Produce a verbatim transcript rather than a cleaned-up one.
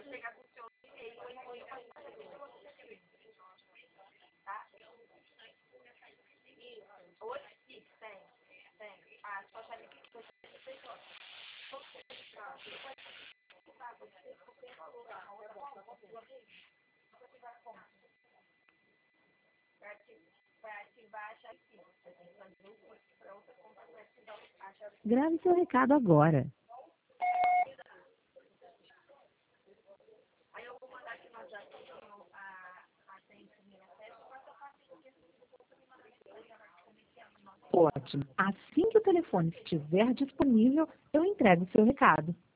Grave seu recado agora. Ótimo. Assim que o telefone estiver disponível, eu entrego o seu recado.